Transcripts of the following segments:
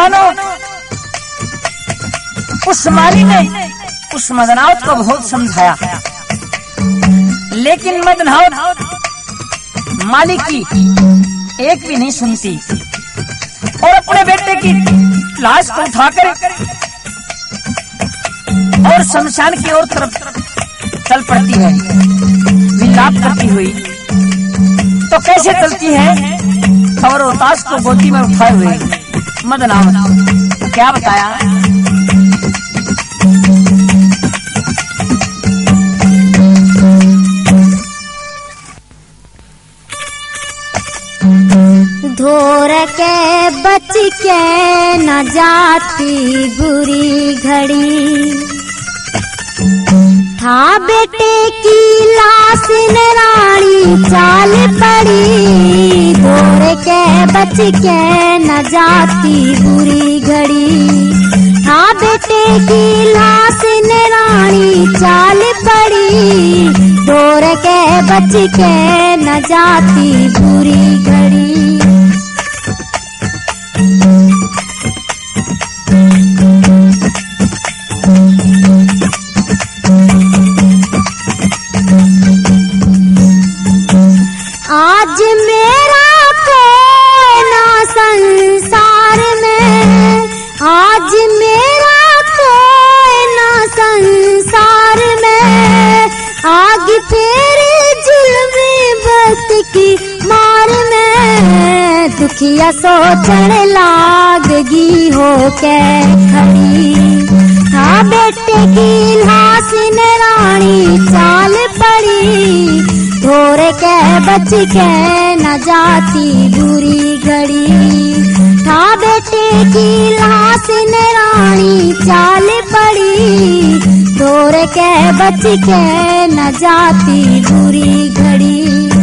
नौजवानों, उस माली ने उस मदनावत को बहुत समझाया, लेकिन मदनावत मालिक की एक भी नहीं सुनती और अपने बेटे की लाश को उठाकर और शमशान की ओर तरफ चल पड़ती है, विलाप करती हुई। तो कैसे चलती है? खबर उतास को गोदी में उठाए हुए मदनावत क्या बताया? धोर के बच के न जाती बुरी घड़ी, था बेटे की लाश ने रानी चाल पड़ी। धोर के बच के न जाती बुरी घड़ी, था बेटे की लाश ने रानी चाल पड़ी। धोर के बच के न जाती बुरी घड़ी। आज मेरा कोई ना संसार में, आज मेरा कोई ना संसार में। आग तेरे जुल्मी बख्त की मार में, दुखिया सोचने लागगी हो के खड़ी। हाँ बेटे की लाश ने रानी चाल पड़ी। धोर के बच के न जाती बुरी घड़ी, था बेटे की लाश ने रानी चाल पड़ी। धोर के बच के न जाती बुरी घड़ी।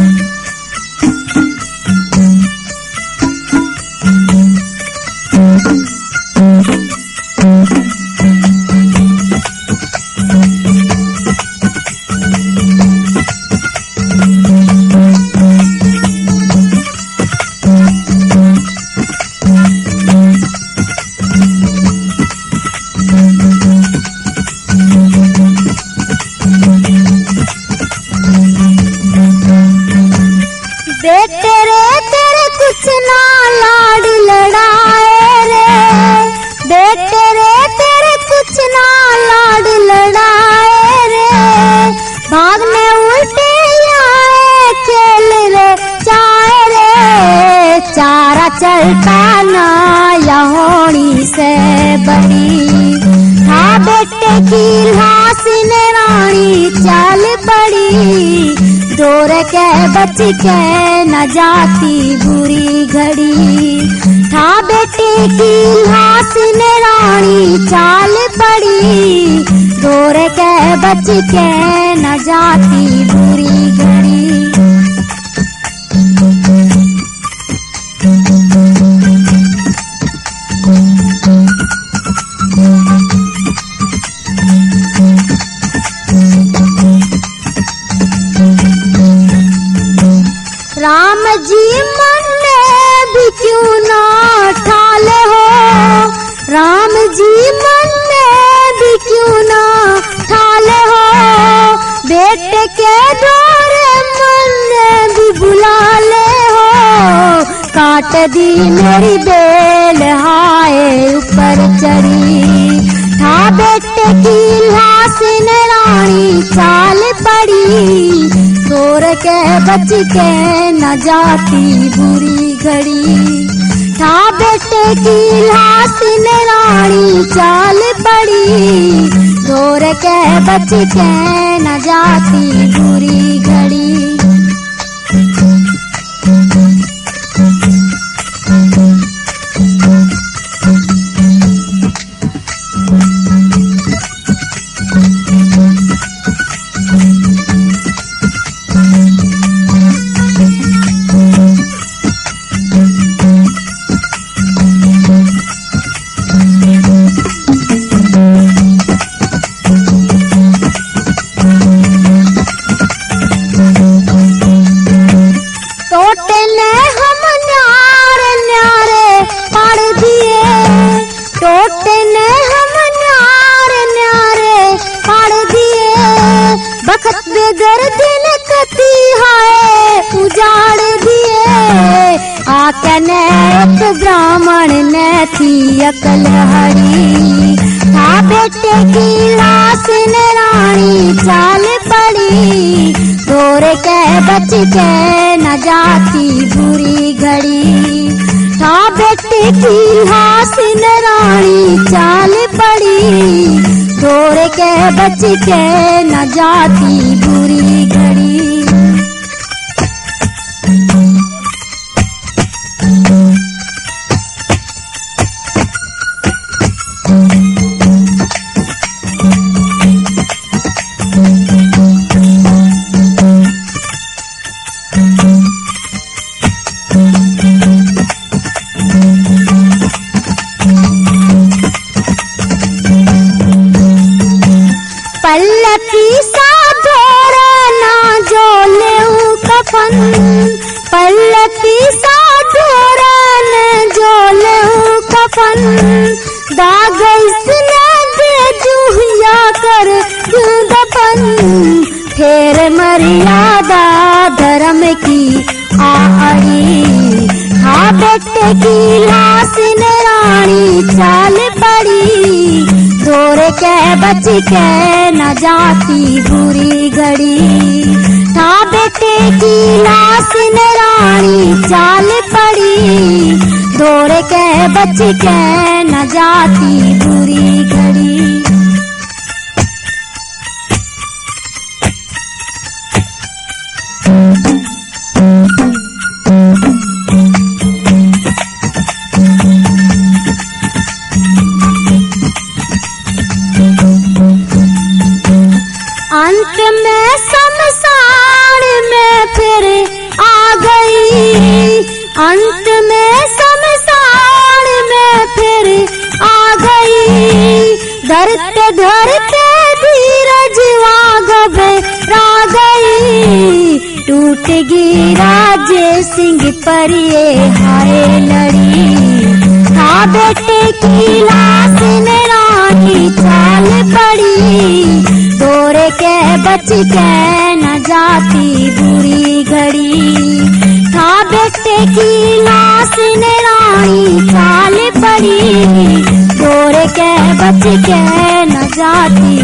बेटे रे तेरे कुछ ना लाड लड़ाए रे, बेटे रे तेरे कुछ ना लाड लड़ाए रे। भागने उल्टे आए खेल रे चाहे रे, चारा चलता ना यहोनी से बड़ी। हाँ बेटे की लाश ने रानी चाल पड़ी। धोर के बच के न जाती बुरी घड़ी, था बेटे की लाश ने रानी चाल पड़ी। धोर के बच के न जाती बुरी घड़ी। राम जी मन में भी क्यों ना ठाले हो, राम जी मन में भी क्यों ना ठाले हो। बेटे के दौरे मन में भी बुला ले हो। काट दी मेरी बेल हाय ऊपर चढ़ी, था बेटे की लाश ने रानी चाल पड़ी। धोर के बच के न जाती बुरी घड़ी, था बेटे की लाश ने रानी चाल पड़ी। धोर के बच के न जाती बुरी घड़ी। नजर दिन कती है उजाड़ दिए आकने एक ब्राह्मण ने थी अकल हरी था बेटे की लाश ने रानी चाल पड़ी दौरे के बच के न जाती बुरी घड़ी था बेटे की लाश ने रानी चाल पड़ी दौरे के बच के न जाती बुरी घड़ी पल्लकी सा ढोरा ना जो लेऊ कफन पल्लकी सा ढोरा न जो लेऊ कफन दाग इसने दे जूहिया कर क्यों दफन फिर मर्यादा धर्म की आड़ी हाँ बेटे की लाश ने रानी चाल पड़ी दौरे के बच के न जाती बुरी घड़ी था बेटे की लाश ने रानी चाल पड़ी दौरे के बच के न जाती बुरी घड़ी अंत में शमशान में फिर आ गई अंत में शमशान में फिर आ गई धरते धरते धीरज घबरा गई टूट गई राजे सिंह पर ये हाय लड़ी था बेटे की लाश ने रानी चाल पड़ी दौरे के बच के न जाती बुरी घड़ी था बेटे की लाश ने रानी चाल पड़ी दौरे के बच के न जाती